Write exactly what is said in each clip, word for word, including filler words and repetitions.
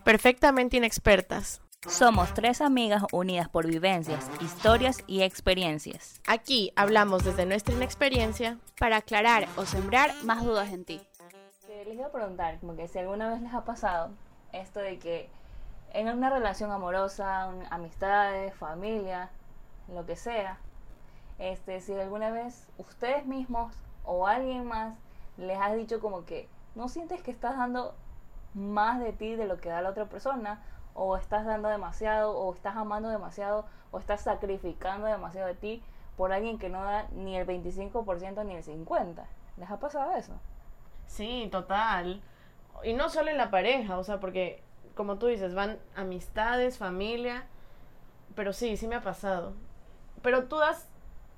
perfectamente inexpertas. Somos tres amigas unidas por vivencias, historias y experiencias. Aquí hablamos desde nuestra inexperiencia para aclarar o sembrar más dudas en ti. Les iba a preguntar, como que si alguna vez les ha pasado esto de que en una relación amorosa, un, amistades, familia, lo que sea, este, si alguna vez ustedes mismos o alguien más les ha dicho como que no sientes que estás dando más de ti de lo que da la otra persona, o estás dando demasiado, o estás amando demasiado, o estás sacrificando demasiado de ti por alguien que no da ni el veinticinco por ciento ni el cincuenta por ciento. ¿Les ha pasado eso? Sí, total. Y no solo en la pareja, o sea, porque como tú dices, van amistades, familia, pero sí, sí me ha pasado. Pero tú das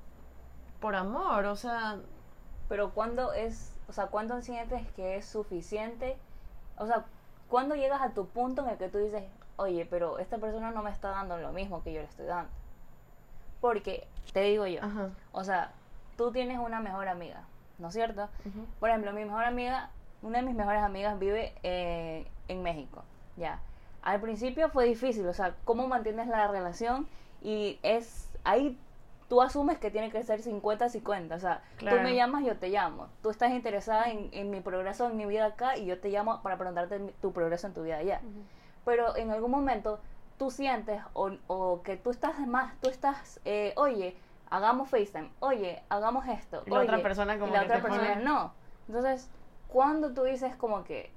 por amor, o sea... Pero ¿cuándo es, o sea, cuándo sientes que es suficiente? O sea, ¿cuándo llegas a tu punto en el que tú dices, oye, pero esta persona no me está dando lo mismo que yo le estoy dando? Porque, te digo yo, Ajá. o sea, tú tienes una mejor amiga, ¿no es cierto? Uh-huh. Por ejemplo, mi mejor amiga, una de mis mejores amigas vive eh, en México, ya. Al principio fue difícil, o sea, cómo mantienes la relación y es, ahí tú asumes que tiene que ser cincuenta cincuenta, o sea, claro. Tú me llamas, yo te llamo, tú estás interesada en, en mi progreso, en mi vida acá, y yo te llamo para preguntarte tu progreso en tu vida allá. Uh-huh. Pero en algún momento tú sientes o, o que tú estás más, tú estás, eh, oye, hagamos FaceTime, oye, hagamos esto, y la oye, otra persona como y la que otra te persona pone... no. Entonces, cuando tú dices como que,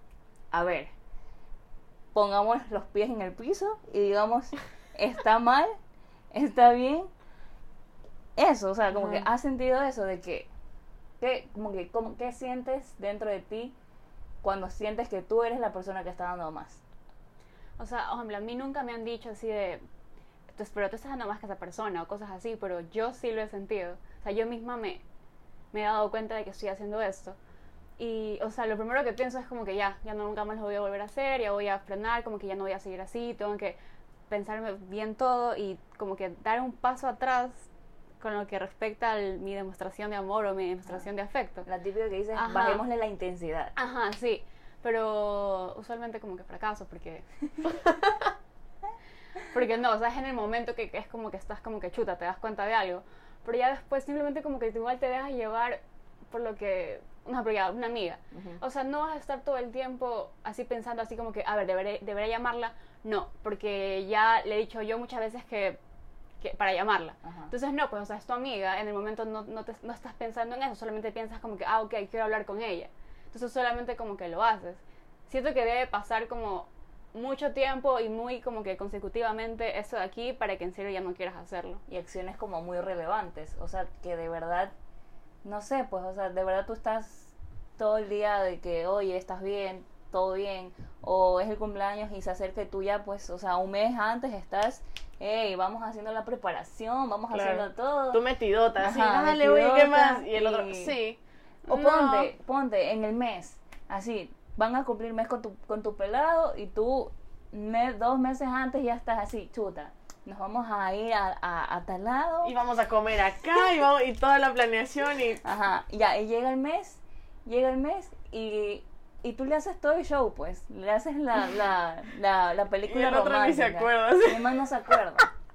a ver, pongamos los pies en el piso y digamos, está mal, está bien, eso, o sea, como uh-huh. que has sentido eso de que, que como que, como, ¿qué sientes dentro de ti cuando sientes que tú eres la persona que está dando más? O sea, por ejemplo, a mí nunca me han dicho así de, pero tú estás dando más que esa persona o cosas así, pero yo sí lo he sentido. O sea, yo misma me, me he dado cuenta de que estoy haciendo esto. Y, o sea, lo primero que pienso es como que ya, ya no, nunca más lo voy a volver a hacer, ya voy a frenar, como que ya no voy a seguir así, tengo que pensarme bien todo y como que dar un paso atrás con lo que respecta a mi demostración de amor o mi demostración de afecto. La típica que dices, ajá, bajémosle la intensidad. Ajá, sí, pero usualmente como que fracaso porque... porque no, o sea, es en el momento que, que es como que estás como que chuta, te das cuenta de algo, pero ya después simplemente como que igual te dejas llevar por lo que... Una, una amiga, uh-huh. O sea, no vas a estar todo el tiempo así pensando así como que, a ver, deberé, deberé llamarla, no, porque ya le he dicho yo muchas veces que, que para llamarla, uh-huh. Entonces no, pues, o sea, es tu amiga, en el momento no, no, te, no estás pensando en eso, solamente piensas como que, ah, ok, quiero hablar con ella, entonces solamente como que lo haces. Siento que debe pasar como mucho tiempo y muy como que consecutivamente eso de aquí para que en serio ya no quieras hacerlo. Y acciones como muy relevantes, o sea, que de verdad... No sé, pues, o sea, de verdad tú estás todo el día de que, oye, estás bien, todo bien, o es el cumpleaños y se acerca y tú ya, pues, o sea, un mes antes estás, hey, vamos haciendo la preparación, vamos claro. haciendo todo. Tú metidota, así, dale, oye, ¿qué más? Y el y... otro, sí. O no. ponte, ponte en el mes, así, van a cumplir mes con tu, con tu pelado y tú me, dos meses antes ya estás así, chuta. Nos vamos a ir a, a, a tal lado. Y vamos a comer acá y, vamos, y toda la planeación y... Ajá, ya, y llega el mes, llega el mes y, y tú le haces todo el show, pues. Le haces la, la, la, la película romántica. Y el otro ni se acuerda. Y además no se acuerda.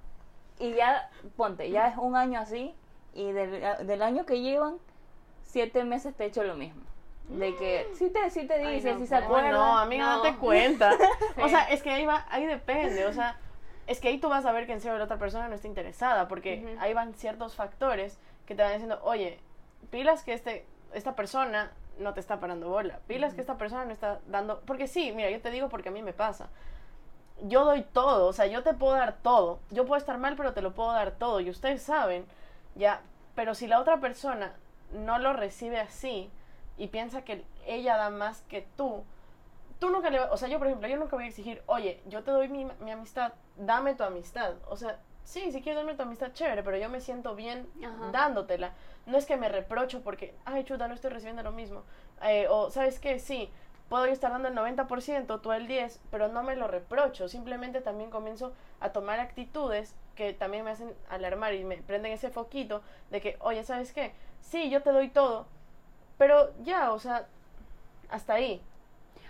Y ya, ponte, ya es un año así y del, del año que llevan, siete meses te he hecho lo mismo. De que sí te, sí te dice, no, sí se acuerda. No, amiga, no, no te cuenta. Sí. O sea, es que ahí va, ahí depende, o sea... Es que ahí tú vas a ver que en serio la otra persona no está interesada, porque uh-huh. ahí van ciertos factores que te van diciendo, oye, pilas que este esta persona no te está parando bola, pilas uh-huh. que esta persona no está dando... Porque sí, mira, yo te digo porque a mí me pasa. Yo doy todo, o sea, yo te puedo dar todo. Yo puedo estar mal, pero te lo puedo dar todo. Y ustedes saben, ya, pero si la otra persona no lo recibe así y piensa que ella da más que tú... Tú nunca le vas, o sea, yo por ejemplo, yo nunca voy a exigir, oye, yo te doy mi, mi amistad, dame tu amistad. O sea, sí, si quieres darme tu amistad, chévere, pero yo me siento bien Ajá. dándotela. No es que me reprocho porque, ay, chuta, no estoy recibiendo lo mismo. Eh, o, ¿sabes qué? Sí, puedo estar dando el noventa por ciento, tú el diez por ciento, pero no me lo reprocho. Simplemente también comienzo a tomar actitudes que también me hacen alarmar y me prenden ese foquito de que, oye, ¿sabes qué? Sí, yo te doy todo, pero ya, o sea, hasta ahí.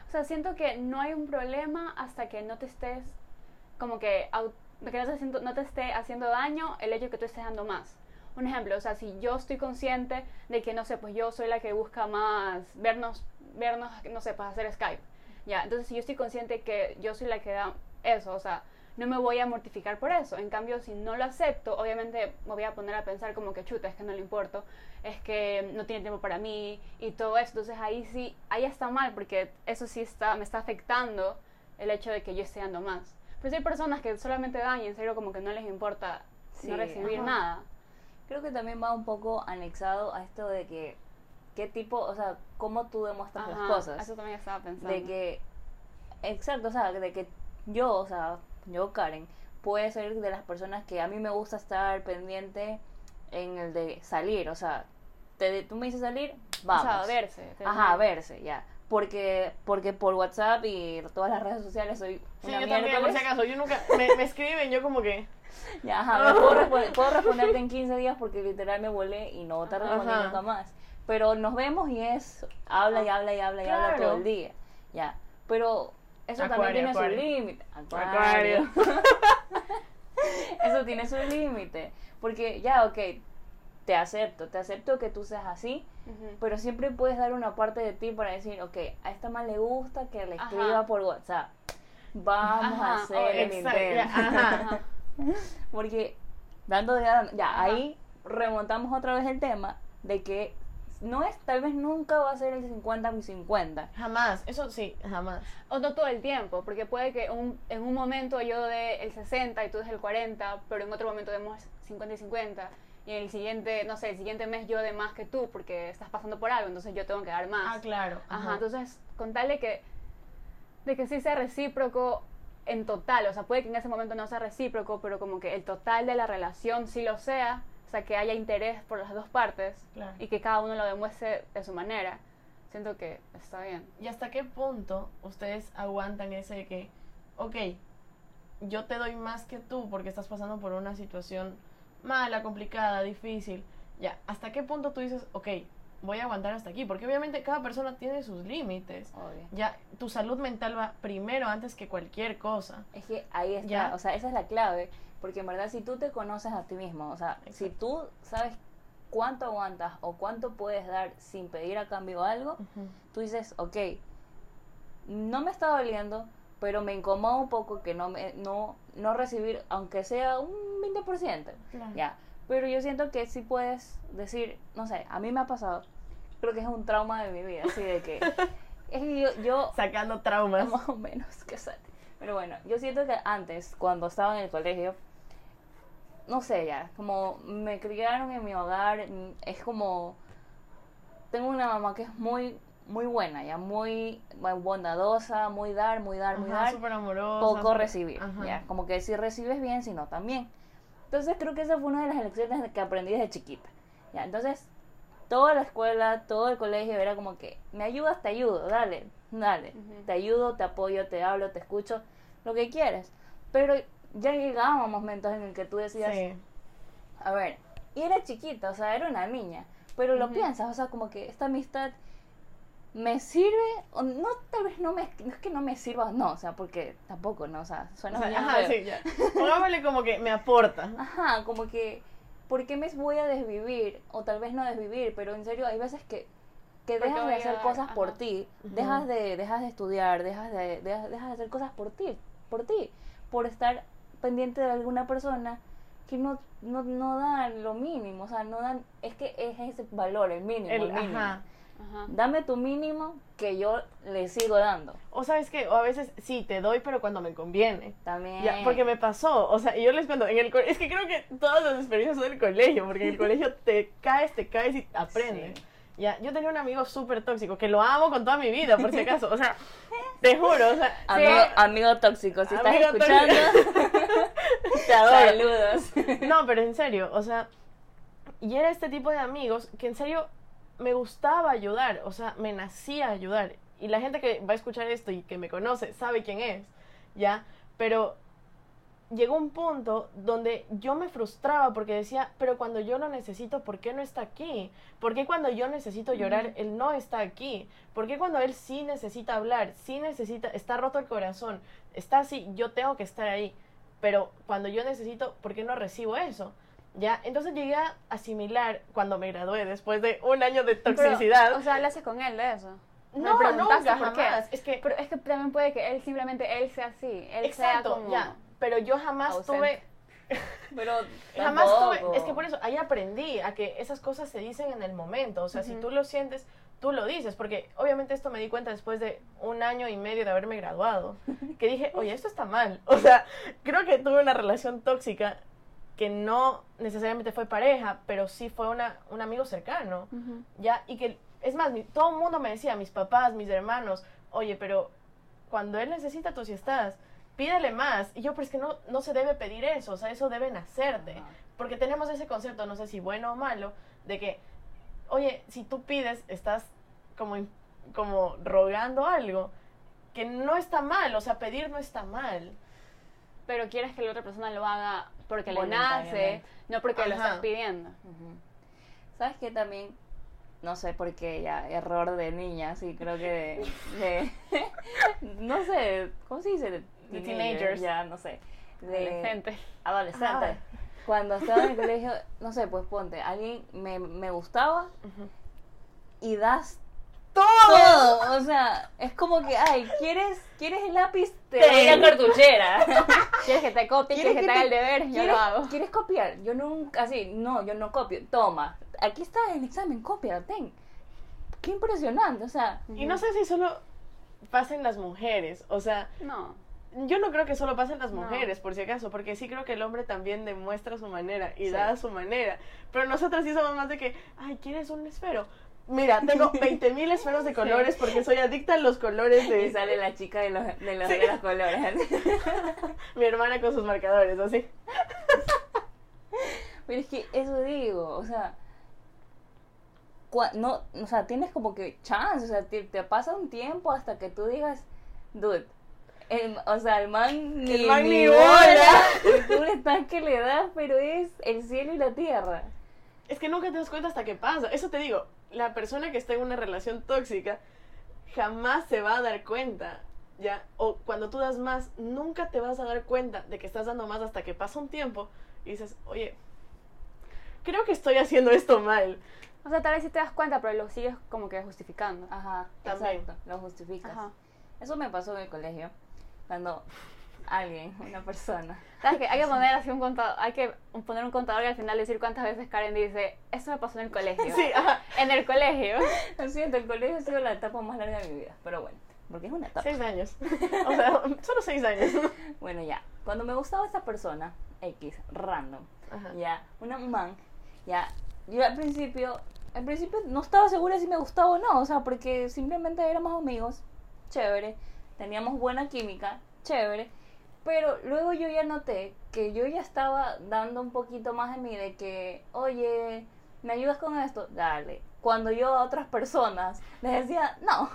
O sea, siento que no hay un problema hasta que no te estés, como que, au- que no te, haciendo, no te esté haciendo daño el hecho de que tú estés dando más. Un ejemplo, o sea, si yo estoy consciente de que, no sé, pues yo soy la que busca más vernos, vernos, no sé, pues hacer Skype. Ya, entonces si yo estoy consciente que yo soy la que da eso, o sea, no me voy a mortificar por eso. En cambio, si no lo acepto, obviamente me voy a poner a pensar como que chuta, es que no le importo, es que no tiene tiempo para mí y todo eso. Entonces ahí sí, ahí está mal, porque eso sí está, me está afectando el hecho de que yo esté dando más. Pero si hay personas que solamente dan y en serio como que no les importa Sí, no recibir ajá. nada. Creo que también va un poco anexado a esto de que, qué tipo, o sea, cómo tú demuestras Ajá, las cosas. eso también estaba pensando. De que, exacto, o sea, de que yo, o sea, yo, Karen, puede ser de las personas que a mí me gusta estar pendiente en el de salir, o sea, te, tú me dices salir, vamos. O sea, verse. Ajá, verse, ya. Porque, porque por WhatsApp y todas las redes sociales soy Sí, una yo también, por miércoles. si acaso, yo nunca, me, me escriben, yo como que, Ya, ajá, me puedo, responder, puedo responderte en quince días porque literal me volé y no te respondí Ajá. nunca más. Pero nos vemos y es, habla y habla y habla y habla Claro. todo el día. Ya, pero eso Acuario, también tiene acuario. su límite. Acuario. Eso tiene su límite. Porque ya, ok, te acepto, te acepto que tú seas así, Ujú. pero siempre puedes dar una parte de ti para decir, ok, a esta más le gusta que le Ajá. escriba por WhatsApp. Vamos Ajá, a hacer oh, el exacto, ya, intento. ajá. Ajá. Porque dando de ya Ajá. ahí remontamos otra vez el tema de que no es, tal vez nunca va a ser el cincuenta y cincuenta. Jamás, eso sí, jamás. O no todo el tiempo, porque puede que un, en un momento yo dé el sesenta y tú des el cuarenta, pero en otro momento demos cincuenta y cincuenta. Y en el siguiente, no sé, el siguiente mes yo dé más que tú porque estás pasando por algo, entonces yo tengo que dar más. Ah, claro. Ajá, entonces con tal de que, de que sí sea recíproco en total, o sea, puede que en ese momento no sea recíproco, pero como que el total de la relación sí lo sea, o sea, que haya interés por las dos partes Claro. y que cada uno lo demuestre de su manera, siento que está bien. ¿Y hasta qué punto ustedes aguantan ese de que, ok, yo te doy más que tú porque estás pasando por una situación mala, complicada, difícil? Ya, ¿hasta qué punto tú dices, ok, voy a aguantar hasta aquí? Porque obviamente cada persona tiene sus límites. Obvio. Ya, tu salud mental va primero antes que cualquier cosa. Es que ahí está, Ya. o sea, esa es la clave, porque en verdad si tú te conoces a ti mismo, o sea, si Exacto. tú sabes cuánto aguantas o cuánto puedes dar sin pedir a cambio algo, Ujú. tú dices, ok, no me está doliendo, pero me incomoda un poco que no me no no recibir, aunque sea un veinte por ciento. Claro. Ya, pero yo siento que sí puedes decir, no sé, a mí me ha pasado, creo que es un trauma de mi vida, así de que es que yo, yo Sacando traumas. más o menos que sale. Pero bueno, yo siento que antes, cuando estaba en el colegio, no sé ya, como me criaron en mi hogar, mm, es como, tengo una mamá que es muy, muy buena, ya, muy muy bondadosa, muy dar, muy dar, muy Ajá, dar, súper amorosa. poco súper- recibir, Ajá. ya, como que si recibes bien, si no también. Entonces creo que esa fue una de las lecciones que aprendí desde chiquita, ya, entonces toda la escuela, todo el colegio era como que, me ayudas, te ayudo, dale, dale, Ujú. te ayudo, te apoyo, te hablo, te escucho, lo que quieres. Pero ya llegaban momentos en el que tú decías, Sí. a ver, y era chiquita, o sea, era una niña, pero lo Ujú. piensas, o sea, como que esta amistad me sirve, o no, tal vez no me, no es que no me sirva, no, o sea, porque tampoco, no, o sea, suena O sea, bien ajá, feo. sí, ya. Pongámosle como que me aporta. Ajá, como que, ¿por qué me voy a desvivir? O tal vez no desvivir, pero en serio, hay veces que, que Porque dejas voy de a hacer dar, cosas por ajá. ti, Ujú. dejas de dejas de estudiar, dejas de, dejas, dejas de hacer cosas por ti, por ti, por estar pendiente de alguna persona que no, no, no dan lo mínimo, o sea, no dan, es que es ese valor, el mínimo, el, El, mínimo. ajá. Ajá. Dame tu mínimo que yo le sigo dando. O sabes que, o a veces sí, te doy, pero cuando me conviene. También. Ya, porque me pasó, o sea, y yo les cuento, en el co- es que creo que todas las experiencias son del colegio, porque en el colegio te caes, te caes y aprendes. Sí. Ya, yo tenía un amigo súper tóxico, que lo amo con toda mi vida, por si acaso, o sea, te juro, o sea, Amigo, sí, amigo tóxico, si estás Amigo escuchando, te adoro. saludos. No, pero en serio, o sea, y era este tipo de amigos que en serio me gustaba ayudar, o sea, me nacía ayudar. Y la gente que va a escuchar esto y que me conoce sabe quién es, ¿ya? Pero llegó un punto donde yo me frustraba porque decía, pero cuando yo lo necesito, ¿por qué no está aquí? ¿Por qué cuando yo necesito llorar, él no está aquí? ¿Por qué cuando él sí necesita hablar, sí necesita, está roto el corazón, está así, yo tengo que estar ahí? Pero cuando yo necesito, ¿por qué no recibo eso? Ya, entonces llegué a asimilar cuando me gradué, después de un año de toxicidad. Pero, o sea, hablaste con él de eso. No, ¿Me nunca, por qué? jamás. Es que, pero es que también puede que él simplemente, él sea así. Él exacto, sea como... ya. Pero yo jamás ausente. tuve... Pero jamás tampoco. tuve... Es que por eso, ahí aprendí a que esas cosas se dicen en el momento. O sea, Uh-huh. si tú lo sientes, tú lo dices. Porque obviamente esto me di cuenta después de un año y medio de haberme graduado. Que dije, oye, esto está mal. O sea, creo que tuve una relación tóxica que no necesariamente fue pareja, pero sí fue una, un amigo cercano. Uh-huh. Ya, y que, es más, mi, todo el mundo me decía, mis papás, mis hermanos, oye, pero cuando él necesita, tú sí estás, pídele más. Y yo, pero es que no, no se debe pedir eso, o sea, eso debe nacerte. Ajá. Porque tenemos ese concepto, no sé si bueno o malo, de que, oye, si tú pides, estás como, in- como rogando algo, que no está mal, o sea, pedir no está mal. Pero quieres que la otra persona lo haga porque le nace, Voluntariamente. no porque lo Ajá. estás pidiendo. Ujú. ¿Sabes qué también? No sé por qué, ya, error de niña, sí, creo que de, de- no sé, ¿cómo se dice? De, De teenager, teenagers. Ya, no sé. De Adolescente. adolescente. Ajá. Cuando estaba en el colegio, no sé, pues ponte, alguien me, me gustaba Ujú. y das ¡Todo! todo. O sea, es como que, ay, ¿quieres, ¿quieres el lápiz? Te doy Ten. la cartuchera. ¿Quieres que te copie? ¿Quieres que te haga el deber? Yo ¿Quieres, lo hago. ¿Quieres copiar? Yo nunca, así, no, yo no copio. Toma, aquí está el examen, copia, ten. Qué impresionante, o sea, Y no sé si solo pasa en las mujeres, o sea, No. yo no creo que solo pasa en las No. mujeres, por si acaso, porque sí creo que el hombre también demuestra su manera y Sí. da a su manera. Pero nosotras sí somos más de que, ay, ¿quieres un esfero? Mira, tengo veinte mil esferos de colores porque soy adicta a los colores y de sale la chica de los, de los, Sí. de los colores. mi hermana con sus marcadores, así. Pero es que eso digo, o sea, cua- no, o sea, tienes como que chance, o sea, te, te pasa un tiempo hasta que tú digas, dude, el- o sea, el man ni, El man ni ni bola, bola. y tú le estás que le das, pero es el cielo y la tierra. Es que nunca te das cuenta hasta que pasa. Eso te digo, la persona que está en una relación tóxica jamás se va a dar cuenta, ¿ya? O cuando tú das más, nunca te vas a dar cuenta de que estás dando más hasta que pasa un tiempo y dices, oye, creo que estoy haciendo esto mal. O sea, tal vez sí te das cuenta, pero lo sigues como que justificando. Ajá, También. exacto, lo justificas. Ajá. Eso me pasó en el colegio, cuando alguien, una persona, ¿Sabes qué? Hay que poner así un contador, hay que poner un contador y al final decir cuántas veces Karen dice, eso me pasó en el colegio. Sí, ajá. En el colegio. lo siento, el colegio ha sido la etapa más larga de mi vida, pero bueno, porque es una etapa. Seis años. O sea, solo seis años. Bueno, ya, cuando me gustaba esta persona, X, random, Ajá. ya, una man, ya, yo al principio, al principio no estaba segura si me gustaba o no, o sea, porque simplemente éramos amigos, chévere, teníamos buena química, chévere, pero luego yo ya noté que yo ya estaba dando un poquito más de mí, de que, oye, ¿me ayudas con esto? Dale. Cuando yo a otras personas les decía, no,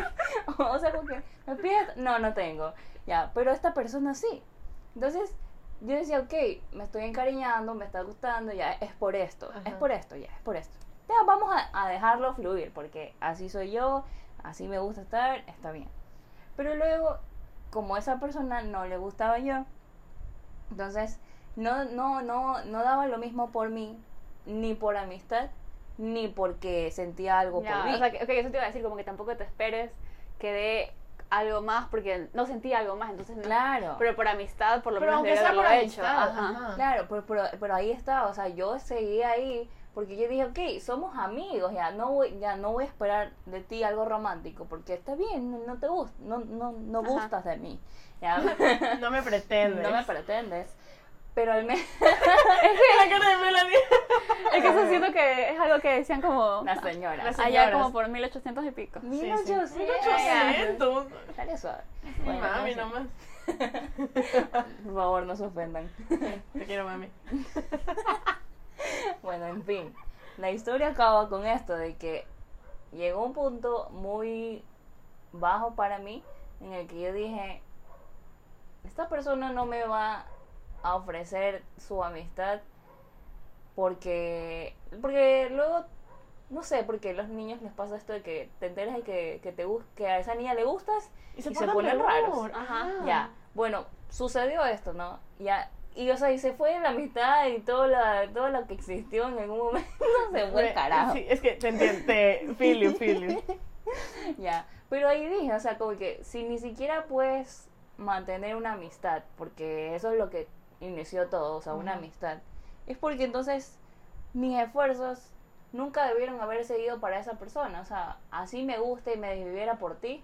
o sea, como que, ¿me pides? No, no tengo, ya, pero esta persona sí. Entonces, yo decía, ok, me estoy encariñando, me está gustando, ya, es por esto, Ajá. es por esto, ya, es por esto. Ya, vamos a, a dejarlo fluir, porque así soy yo, así me gusta estar, está bien. Pero luego, como esa persona no le gustaba yo, entonces, no, no, no, no daba lo mismo por mí, ni por amistad, ni porque sentía algo Ya, por mí. o sea, que, ok, eso te iba a decir, como que tampoco te esperes que dé algo más porque no sentía algo más, entonces no. Claro. Pero por amistad, por lo Pero menos aunque debería sea por haberlo hecho. amistad, Ajá. ajá. Claro, pero, pero, pero ahí está, o sea, yo seguí ahí porque yo dije, ok, somos amigos, ya no voy, ya no voy a esperar de ti algo romántico, porque está bien, no, no te gusta, no, no, no Ajá. gustas de mí, ya, No me pretendes. no me pretendes, pero al menos La cara de Melanie. Es que eso siento que es algo que decían como la señora, Las- allá señoras. como por mil ochocientos y pico. mil Sí, sí. ochocientos, mil ochocientos. dale suave. Mami, no sé. nomás. Por favor, no se ofendan. Te quiero, mami. Bueno, en fin, la historia acaba con esto de que llegó un punto muy bajo para mí en el que yo dije, esta persona no me va a ofrecer su amistad porque porque luego no sé, porque a los niños les pasa esto de que te enteras de que, que, te, que a esa niña le gustas y se, y se ponen peor. raros. Ajá. Ya, bueno, sucedió esto, ¿no? Ya, y o sea, y se fue la amistad y todo, la, todo lo que existió en algún momento se fue el carajo. Sí, es que te entiendo, te feel you, feel you. Ya, pero ahí dije, o sea, como que si ni siquiera puedes mantener una amistad, porque eso es lo que inició todo, o sea, una uh-huh. amistad, es porque entonces mis esfuerzos nunca debieron haber seguido para esa persona. O sea, así me gusta y me viviera por ti,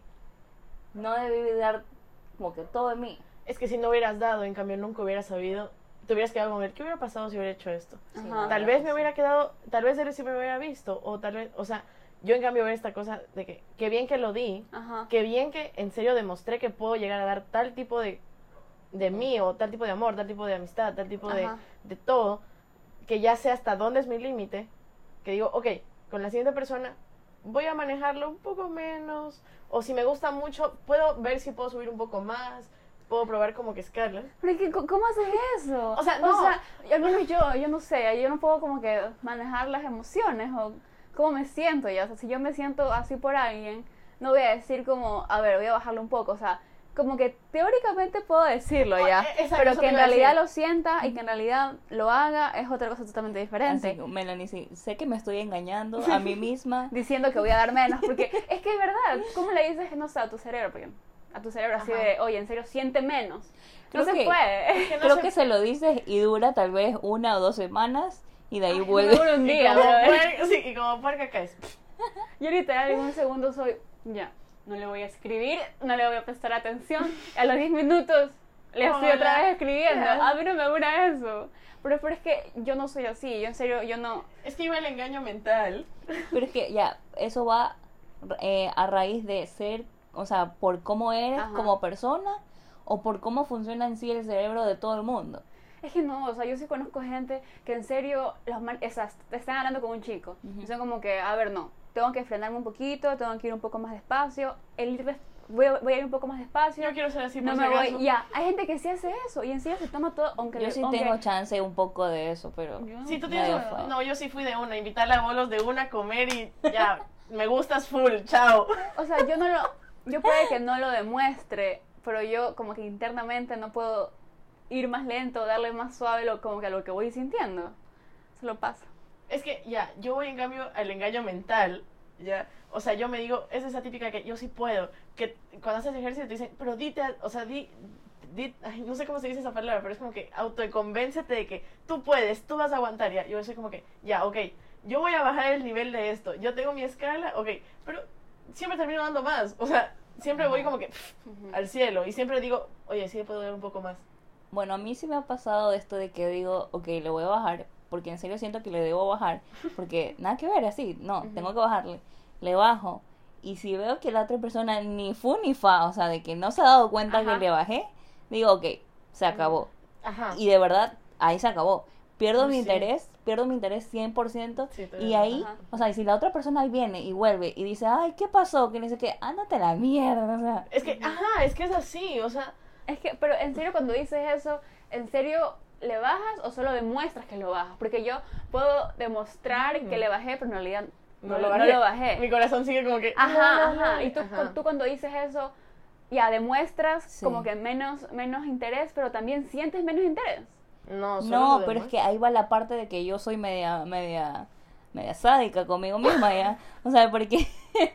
no debí dar como que todo de mí. Es que si no hubieras dado, en cambio nunca hubieras sabido, te hubieras quedado con él. ¿Qué hubiera pasado si hubiera hecho esto? Sí, tal vez me hubiera quedado, tal vez él sí me hubiera visto, o tal vez, o sea, yo en cambio veo esta cosa de que, qué bien que lo di, Ajá. qué bien que en serio demostré que puedo llegar a dar tal tipo de, de mí, o tal tipo de amor, tal tipo de amistad, tal tipo de, de todo, que ya sé hasta dónde es mi límite, que digo, ok, con la siguiente persona voy a manejarlo un poco menos, o si me gusta mucho, puedo ver si puedo subir un poco más, puedo probar como que escalar. Pero es que, ¿cómo haces eso? O sea, no. O sea, al menos yo, yo no sé, yo no puedo como que manejar las emociones, o cómo me siento ya, o sea, si yo me siento así por alguien, no voy a decir como, a ver, voy a bajarlo un poco, o sea, como que teóricamente puedo decirlo ya, oh, esa, pero que en realidad lo sienta y que en realidad lo haga es otra cosa totalmente diferente. Así, Melanie, sí, sé que me estoy engañando a mí misma. Diciendo que voy a dar menos, porque es que es verdad, ¿cómo le dices, no sé, a tu cerebro? Porque a tu cerebro así Ajá. de, oye, en serio, siente menos. No creo se que, puede. Es que no creo se... que se lo dices y dura tal vez una o dos semanas y de ahí Ay, vuelve. No un día, y como puerca, sí, y como puerca caes. Yo literal en un segundo soy, ya. No le voy a escribir, no le voy a prestar atención. A los diez minutos le estoy Hola. otra vez escribiendo. Yeah. A mí no me dura eso. Pero, pero es que yo no soy así. Yo en serio, yo no... Es que iba el engaño mental. Pero es que ya, eso va eh, a raíz de ser, o sea, por cómo eres Ajá. como persona o por cómo funciona en sí el cerebro de todo el mundo. Es que no, o sea, yo sí conozco gente que en serio los mal, esas, te están hablando con un chico. Uh-huh. Y son como que, a ver, no. Tengo que frenarme un poquito, tengo que ir un poco más despacio, el ir, voy, a, voy a ir un poco más despacio. Yo quiero ser así, no por me si voy. acaso. Ya, hay gente que sí hace eso y en serio se toma todo, aunque yo sí aunque, tengo chance un poco de eso, pero sí, tú tienes un, no, yo sí fui de una, invitarle a bolos de una, comer y ya, me gustas full, chao. O sea, yo no lo, yo puede que no lo demuestre, pero yo como que internamente no puedo ir más lento, darle más suave lo, como que a lo que voy sintiendo. Se lo pasa. Es que ya, yo voy en cambio al engaño mental. Ya, o sea, yo me digo, es esa típica que yo sí puedo, que cuando haces ejercicio te dicen, pero dite, o sea, di, di ay, no sé cómo se dice esa palabra, pero es como que autoconvéncete de que tú puedes, tú vas a aguantar, ya, yo soy como que, ya, ok, yo voy a bajar el nivel de esto, yo tengo mi escala, ok, pero siempre termino dando más, o sea, siempre voy como que pff, uh-huh. al cielo, y siempre digo, oye, sí puedo dar un poco más. Bueno, a mí sí me ha pasado esto de que digo, ok, le voy a bajar, porque en serio siento que le debo bajar, porque nada que ver, así, no, uh-huh. tengo que bajarle, le bajo, y si veo que la otra persona ni fu ni fa, o sea, de que no se ha dado cuenta Ajá. que le bajé, digo, ok, se acabó, Ajá. y de verdad, ahí se acabó, pierdo oh, mi sí. interés, pierdo mi interés cien por ciento, sí, y ahí, Ajá. o sea, y si la otra persona ahí viene y vuelve, y dice, ay, ¿qué pasó? Que dice que, ándate a la mierda, o sea. Es que, ajá, es que es así, o sea. Es que, pero en serio cuando dices eso, ¿en serio le bajas o solo demuestras que lo bajas? Porque yo puedo demostrar mm. que le bajé, pero en realidad no, no, lo, bajé. no lo bajé. Mi corazón sigue como que... Ajá, ajá. Y tú, ajá. tú cuando dices eso, ya demuestras sí. como que menos, menos interés, pero también sientes menos interés. No, no pero es que ahí va la parte de que yo soy media, media, media sádica conmigo misma, ¿ya? O sea, porque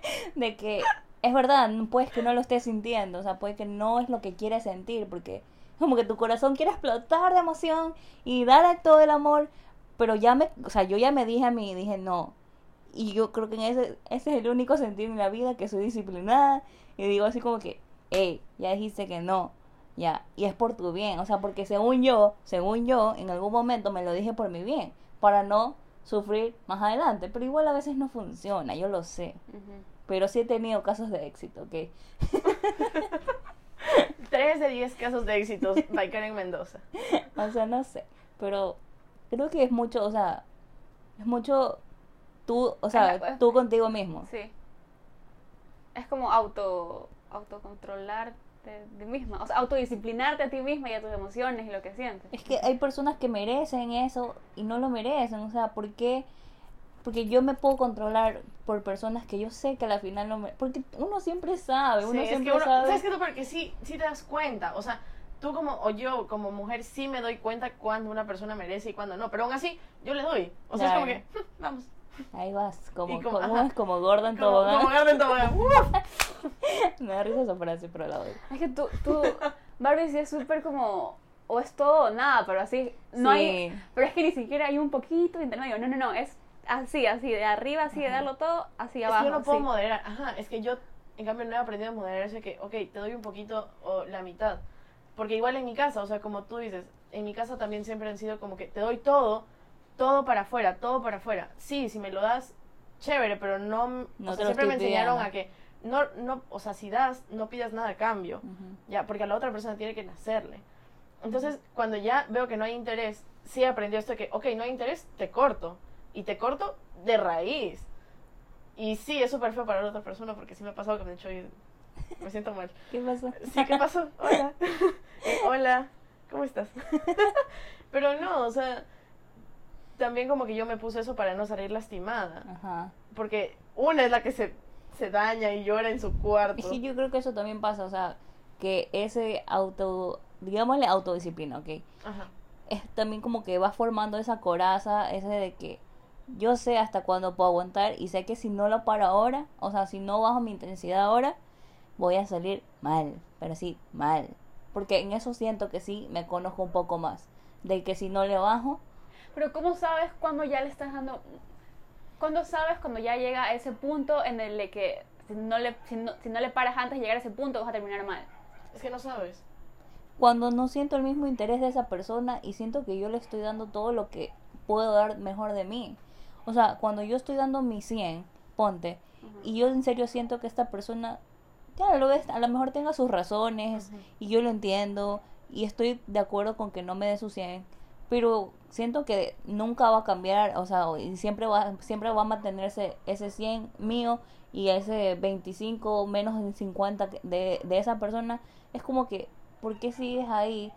de que es verdad, puede que no lo estés sintiendo, o sea, puede que no es lo que quieres sentir, porque como que tu corazón quiere explotar de emoción y dar todo el amor, pero ya me, o sea, yo ya me dije a mí, dije no, y yo creo que en ese, ese es el único sentido en la vida que soy disciplinada, y digo así como que, hey, ya dijiste que no, ya, y es por tu bien, o sea, porque según yo, según yo, en algún momento me lo dije por mi bien, para no sufrir más adelante, pero igual a veces no funciona, yo lo sé, uh-huh. pero sí he tenido casos de éxito, ¿ok? Tres de diez casos de éxitos by Karen Mendoza. O sea, no sé, pero creo que es mucho, o sea, es mucho tú, o sea, es, tú contigo mismo. Sí. Es como auto autocontrolarte de, de misma. O sea, autodisciplinarte a ti misma y a tus emociones y lo que sientes. Es que hay personas que merecen eso y no lo merecen. O sea, ¿por qué? Porque yo me puedo controlar por personas que yo sé que al final no me... Porque uno siempre sabe, uno Sí, siempre es que uno, sabe. ¿sabes qué? Porque sí, sí te das cuenta, o sea, tú como, o yo como mujer sí me doy cuenta cuando una persona merece y cuando no, pero aún así yo le doy, o sea, Claro. es como que, vamos. Ahí vas, como, Y como- como, ajá. es como Gordon Como, Tobogán. como Garden Tobogán. ¡Uf! Me da risa esa frase, pero la doy. Es que tú, tú Barbie sí es súper como, o es todo o nada, pero así, no Sí. hay, pero es que ni siquiera hay un poquito de intermedio, no, no, no, es así, así, de arriba, así, de darlo todo, así Es abajo. que yo no puedo así. moderar, ajá, es que yo, en cambio, no he aprendido a moderar eso de que, ok, te doy un poquito o la mitad, porque igual en mi casa, o sea, como tú dices, en mi casa también siempre han sido como que te doy todo, todo para afuera, todo para afuera, sí, si me lo das, chévere, pero no, No o te sea, lo siempre me estoy enseñaron pidiendo. a que, no, no, o sea, si das, no pidas nada a cambio, Ujú. ya, porque a la otra persona tiene que nacerle. Entonces, cuando ya veo que no hay interés, sí aprendió esto de que, ok, no hay interés, te corto. Y te corto de raíz. Y sí, es súper feo para la otra persona porque sí me ha pasado que me he hecho y me siento mal. ¿Qué pasa? Sí, ¿qué pasó? Hola. Eh, hola, ¿cómo estás? Pero no, o sea, también como que yo me puse eso para no salir lastimada. Ajá. Porque una es la que se, se daña y llora en su cuarto. Es que yo creo que eso también pasa, o sea, que ese auto, digámosle autodisciplina, ¿ok? Ajá. Es también como que va formando esa coraza, ese de que yo sé hasta cuándo puedo aguantar y sé que si no lo paro ahora, o sea, si no bajo mi intensidad ahora, voy a salir mal, pero sí, mal. Porque en eso siento que sí me conozco un poco más. De que si no le bajo, Pero ¿cómo sabes cuando ya le estás dando, cuándo sabes cuando ya llega a ese punto en el de que si no le, si no, si no le paras antes de llegar a ese punto vas a terminar mal? Es que no sabes. cuando no siento el mismo interés de esa persona y siento que yo le estoy dando todo lo que puedo dar mejor de mí. O sea, cuando yo estoy dando mi cien, ponte, Ujú. y yo en serio siento que esta persona, ya lo ves, a lo mejor tenga sus razones, Ujú. y yo lo entiendo, y estoy de acuerdo con que no me dé su cien, pero siento que nunca va a cambiar, o sea, y siempre va, siempre va a mantenerse ese cien mío y ese veinticinco menos de cincuenta que- de, de esa persona. Es como que, ¿por qué sigues ahí?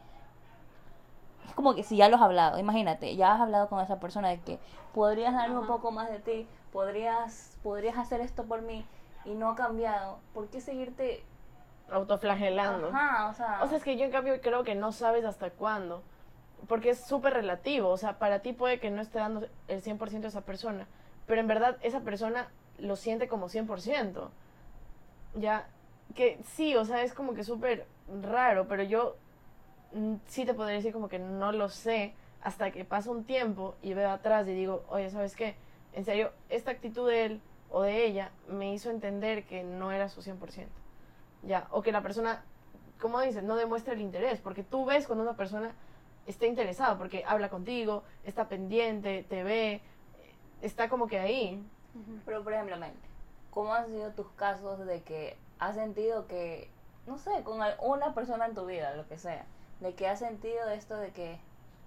Es como que si ya lo has hablado, imagínate, ya has hablado con esa persona de que podrías darme un Ajá. poco más de ti, podrías, podrías hacer esto por mí y no ha cambiado, ¿por qué seguirte? Autoflagelando. Ajá, o sea, O sea, es que yo en cambio creo que no sabes hasta cuándo. Porque es súper relativo. O sea, para ti puede que no esté dando el cien por ciento a esa persona. Pero en verdad esa persona lo siente como cien por ciento. Ya, que sí, o sea, es como que súper raro. Pero yo mm, sí te podría decir como que no lo sé hasta que pasa un tiempo y veo atrás y digo, oye, ¿sabes qué? En serio, esta actitud de él o de ella me hizo entender que no era su cien por ciento. Ya, o que la persona, como dices, no demuestra el interés, porque tú ves cuando una persona está interesada, porque habla contigo, está pendiente, te ve, está como que ahí. pero por ejemplo, Mel, ¿cómo han sido tus casos de que has sentido que, no sé, con al- una persona en tu vida, lo que sea, de que has sentido esto de que,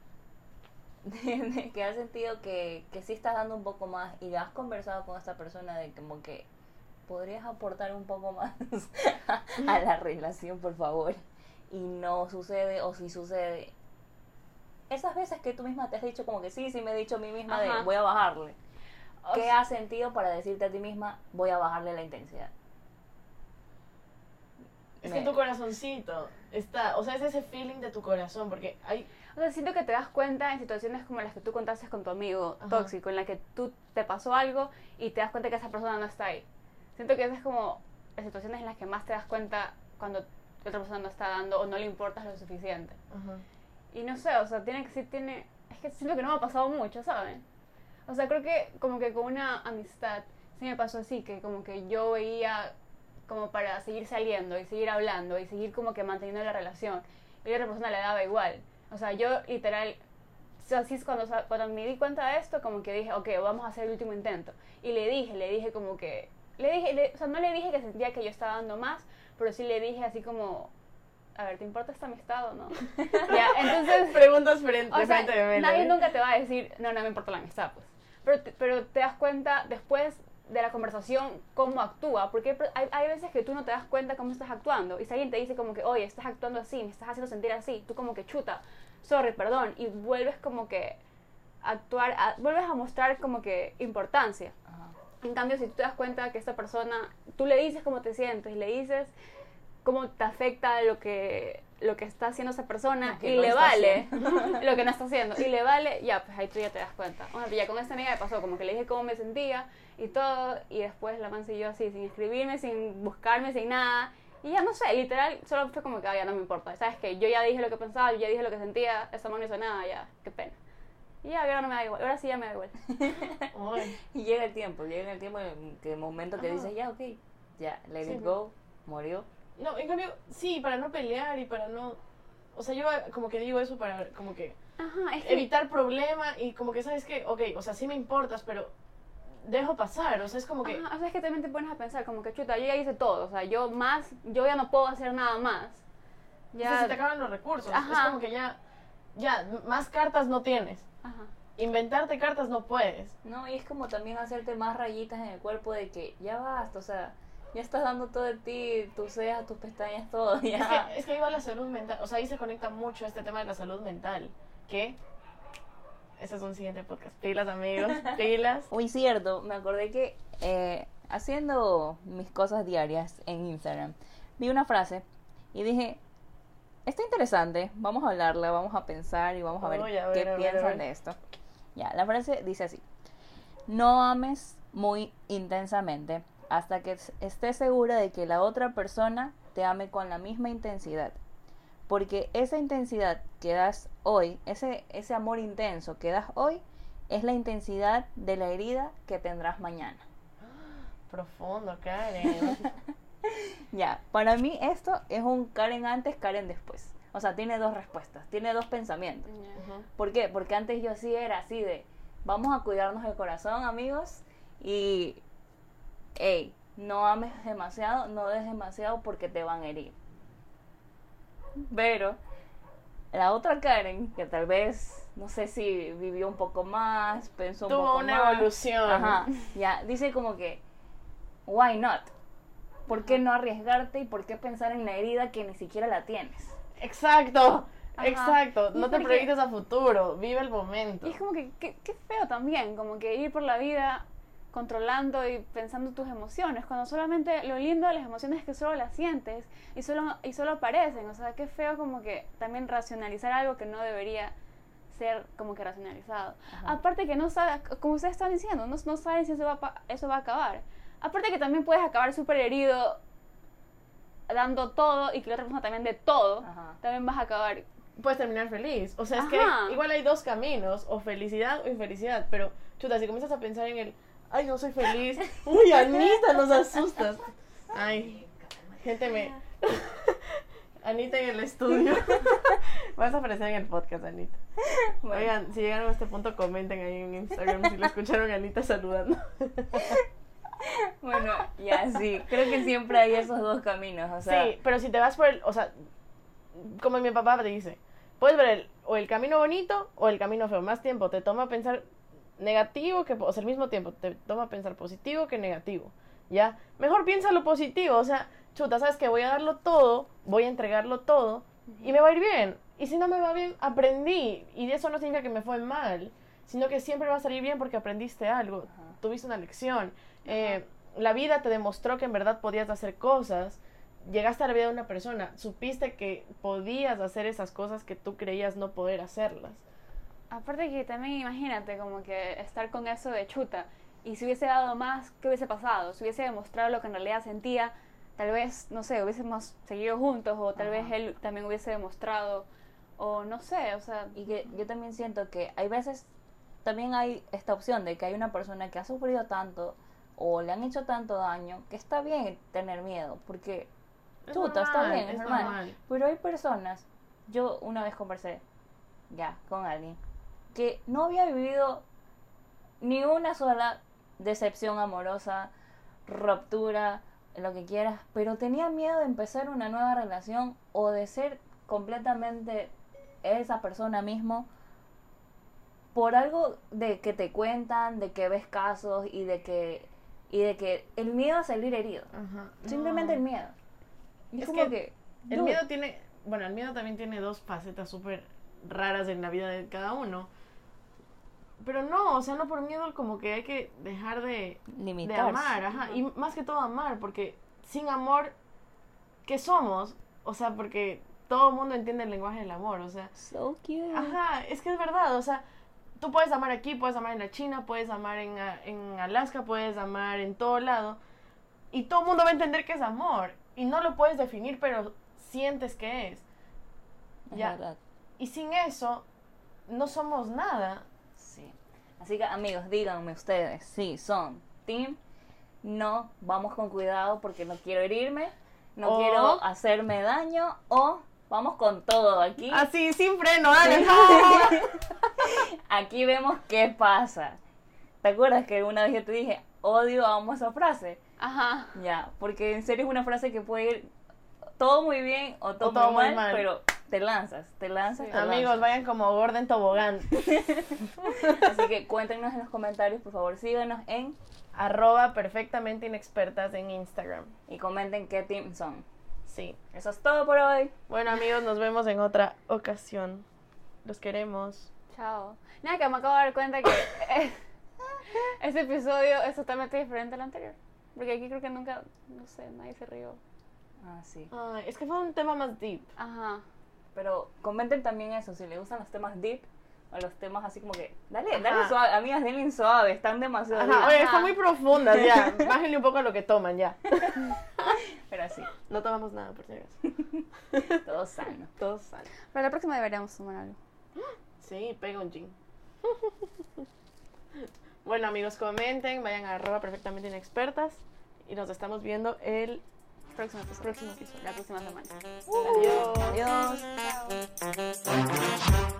de, de que has sentido que, que sí estás dando un poco más y has conversado con esta persona de como que podrías aportar un poco más a la relación, por favor, y no sucede, o si sucede, esas veces que tú misma te has dicho como que sí, sí me he dicho a mí misma de Ajá. voy a bajarle. O ¿Qué sea, has sentido para decirte a ti misma, voy a bajarle la intensidad? Es Me- que tu corazoncito está, o sea, es ese feeling de tu corazón, porque hay, O sea, siento que te das cuenta en situaciones como las que tú contaste con tu amigo Ajá. tóxico, en la que tú te pasó algo y te das cuenta que esa persona no está ahí. Siento que esas es como las situaciones en las que más te das cuenta cuando otra persona no está dando o no le importas lo suficiente. ajá. Y no sé, o sea, tiene que sí tiene... Es que siento que no me ha pasado mucho, ¿saben? O sea, creo que como que con una amistad sí me pasó así, que como que yo veía como para seguir saliendo y seguir hablando y seguir como que manteniendo la relación. Y a otra persona le daba igual. O sea, yo literal, o sea, así es cuando, cuando me di cuenta de esto, como que dije, ok, vamos a hacer el último intento. Y le dije, le dije como que, le dije, le- o sea, no le dije que sentía que yo estaba dando más, pero sí le dije así como, a ver, ¿te importa esta amistad o no? Ya, entonces... Preguntas frente, O de sea, frente de Mel, nadie ¿eh? nunca te va a decir, no, no me importa la amistad, pues. Pero te, pero te das cuenta después de la conversación cómo actúa, porque hay, hay veces que tú no te das cuenta cómo estás actuando, y si alguien te dice como que, oye, estás actuando así, me estás haciendo sentir así, tú como que chuta, sorry, perdón, y vuelves como que a actuar, a, vuelves a mostrar como que importancia. Ajá. En cambio, si tú te das cuenta que esta persona, tú le dices cómo te sientes, le dices cómo te afecta lo que, lo que está haciendo esa persona, y no le vale lo que no está haciendo, y le vale, ya, pues ahí tú ya te das cuenta. O sea, ya con esta amiga me pasó, como que le dije cómo me sentía y todo, y después la man siguió así, sin escribirme, sin buscarme, sin nada, y ya no sé, literal, solo fue como que, ah, ya no me importa, ¿sabes qué? Yo ya dije lo que pensaba, yo ya dije lo que sentía, esa man no hizo nada, ya, qué pena. Y ya, ahora no me da igual, ahora sí ya me da igual. Y llega el tiempo, llega el tiempo, que el momento que dices, ya, ok, ya, let sí, it go, murió. No, en cambio, sí, para no pelear y para no... O sea, yo como que digo eso para como que... Ajá, es que... evitar problemas y como que, ¿sabes qué? Ok, o sea, sí me importas, pero dejo pasar, o sea, es como que... Ajá, o sea, es que también te pones a pensar como que, chuta, yo ya hice todo, o sea, yo más, yo ya no puedo hacer nada más. Ya... O sea, se te acaban los recursos, Ajá. es como que ya, ya, más cartas no tienes. Ajá. Inventarte cartas no puedes. No, y es como también hacerte más rayitas en el cuerpo de que ya basta, o sea... Ya estás dando todo de ti, tus cejas, tus pestañas, todo. Ya. Es que, es que ahí va la salud mental. O sea, ahí se conecta mucho este tema de la salud mental. Que ese es un siguiente podcast. Pilas, amigos, pilas. Muy cierto, me acordé que eh, haciendo mis cosas diarias en Instagram, vi una frase y dije, está interesante, vamos a hablarla, vamos a pensar y vamos a ver, oh, a ver qué a ver, piensan a ver. de esto. Ya, la frase dice así: no ames muy intensamente hasta que estés segura de que la otra persona te ame con la misma intensidad. Porque esa intensidad que das hoy, ese, ese amor intenso que das hoy, es la intensidad de la herida que tendrás mañana. Profundo, Karen. Ya, para mí esto es un Karen antes, Karen después. O sea, tiene dos respuestas, tiene dos pensamientos. Uh-huh. ¿Por qué? Porque antes yo sí era así de, vamos a cuidarnos el corazón, amigos, y... Ey, no ames demasiado, no des demasiado porque te van a herir. Pero la otra Karen, que tal vez, no sé si vivió un poco más, pensó un Tuvo poco una más. evolución. Ajá, ya, dice como que, why not? ¿Por qué no arriesgarte y por qué pensar en la herida que ni siquiera la tienes? Exacto, Ajá. exacto. No te proyectes a futuro, vive el momento. Y es como que, qué feo también, como que ir por la vida controlando y pensando tus emociones, cuando solamente lo lindo de las emociones es que solo las sientes y solo, y solo aparecen. O sea, qué feo como que también racionalizar algo que no debería ser como que racionalizado. Ajá. Aparte que no sabes, como ustedes están diciendo, no, no sabes si eso va, eso va a acabar. Aparte que también puedes acabar súper herido dando todo y que la otra persona también dé todo. Ajá. También vas a acabar... Puedes terminar feliz. O sea, es Ajá. que igual hay dos caminos, o felicidad o infelicidad, pero chuta, si comienzas a pensar en el ay, no soy feliz. Uy, Anita, nos asustas. Ay, gente me... Anita en el estudio. Vas a aparecer en el podcast, Anita. Bueno. Oigan, si llegaron a este punto, comenten ahí en Instagram si le escucharon a Anita saludando. Bueno, ya sí, creo que siempre hay esos dos caminos, o sea... Sí, pero si te vas por el... O sea, como mi papá te dice, puedes ver el, o el camino bonito o el camino feo. Más tiempo te toma pensar... negativo que, o sea, al mismo tiempo te toma pensar positivo que negativo, ¿ya? Mejor piensa lo positivo, o sea, chuta, sabes que voy a darlo todo, voy a entregarlo todo y me va a ir bien, y si no me va bien, aprendí, y eso no significa que me fue mal, sino que siempre va a salir bien porque aprendiste algo, Ajá. tuviste una lección, eh, la vida te demostró que en verdad podías hacer cosas, llegaste a la vida de una persona, supiste que podías hacer esas cosas que tú creías no poder hacerlas. Aparte que también imagínate como que estar con eso de chuta y si hubiese dado más, ¿qué hubiese pasado? Si hubiese demostrado lo que en realidad sentía, tal vez, no sé, hubiésemos seguido juntos o tal Ajá. vez él también hubiese demostrado o no sé, o sea... Y que yo también siento que hay veces, también hay esta opción de que hay una persona que ha sufrido tanto o le han hecho tanto daño que está bien tener miedo porque es chuta, normal, está bien, es, es normal. normal. Pero hay personas, yo una vez conversé ya con alguien que no había vivido ni una sola decepción amorosa, ruptura, lo que quieras, pero tenía miedo de empezar una nueva relación o de ser completamente esa persona mismo por algo de que te cuentan, de que ves casos y de que y de que el miedo a salir herido. Ajá. Simplemente No. el miedo. Y Es como que que, El dude, miedo tiene, bueno, el miedo también tiene dos facetas súper raras en la vida de cada uno. Pero no, o sea, no por miedo como que hay que dejar de, de limitarse. amar, ajá. Y más que todo amar, porque sin amor, ¿qué somos? O sea, porque todo el mundo entiende el lenguaje del amor, o sea. So cute. Ajá, es que es verdad, o sea, tú puedes amar aquí, puedes amar en la China, puedes amar en, a- en Alaska, puedes amar en todo lado. Y todo el mundo va a entender que es amor. Y no lo puedes definir, pero sientes que es. Es Ya. verdad. Y sin eso, no somos nada. Sí. Así que amigos, díganme ustedes si son team, no, vamos con cuidado porque no quiero herirme, no O- quiero hacerme daño, o vamos con todo aquí. Así, sin freno, dale. Aquí vemos qué pasa. ¿Te acuerdas que una vez yo te dije, odio, amo esa frase? Ajá. Ya, porque en serio es una frase que puede ir todo muy bien o todo, O todo muy muy mal, mal. pero te lanzas, te lanzas, Sí. te Amigos, lanzas. vayan como gorda en tobogán. Así que cuéntenos en los comentarios, por favor, síganos en Arroba perfectamente inexpertas en Instagram. y comenten qué team son. Sí. Eso es todo por hoy. Bueno, amigos, nos vemos en otra ocasión. Los queremos. Chao. Nada, que me acabo de dar cuenta que eh, este episodio es totalmente diferente al anterior. Porque aquí creo que nunca, no sé, nadie se rió. Ah, sí. Ay, es que fue un tema más deep. Ajá. Pero comenten también eso, si les gustan los temas deep o los temas así como que, dale, Ajá. dale suave, amigas, denle suave, están demasiado Ajá, deep. oye, Ajá. están muy profundas ya. Bájenle un poco a lo que toman ya. Pero así, No tomamos nada, por si acaso. todo sano. Todos salen. Pero la próxima deberíamos tomar algo. Sí, pega un gin. Bueno, amigos, comenten, vayan a arroba perfectamente inexpertas y nos estamos viendo el Próximo episodio. próximo episodio. La próxima semana. Adiós. Adiós. Chao.